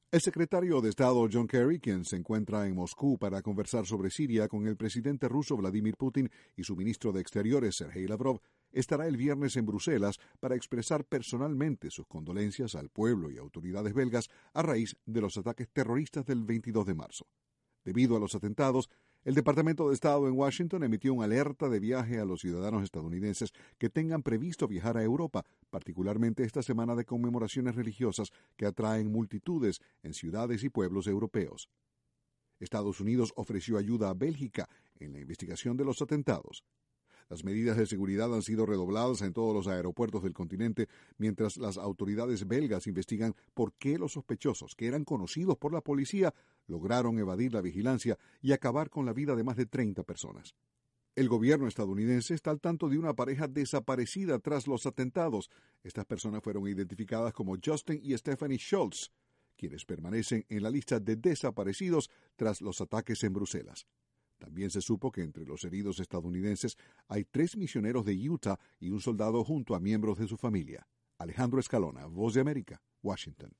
El secretario de Estado John Kerry, quien se encuentra en Moscú para conversar sobre Siria con el presidente ruso Vladimir Putin y su ministro de Exteriores Sergei Lavrov, estará el viernes en Bruselas para expresar personalmente sus condolencias al pueblo y autoridades belgas a raíz de los ataques terroristas del 22 de marzo. Debido a los atentados, el Departamento de Estado en Washington emitió una alerta de viaje a los ciudadanos estadounidenses que tengan previsto viajar a Europa, particularmente esta semana de conmemoraciones religiosas que atraen multitudes en ciudades y pueblos europeos. Estados Unidos ofreció ayuda a Bélgica en la investigación de los atentados. Las medidas de seguridad han sido redobladas en todos los aeropuertos del continente, mientras las autoridades belgas investigan por qué los sospechosos, que eran conocidos por la policía, lograron evadir la vigilancia y acabar con la vida de más de 30 personas. El gobierno estadounidense está al tanto de una pareja desaparecida tras los atentados. Estas personas fueron identificadas como Justin y Stephanie Schultz, quienes permanecen en la lista de desaparecidos tras los ataques en Bruselas. También se supo que entre los heridos estadounidenses hay 3 misioneros de Utah y un soldado junto a miembros de su familia. Alejandro Escalona, Voz de América, Washington.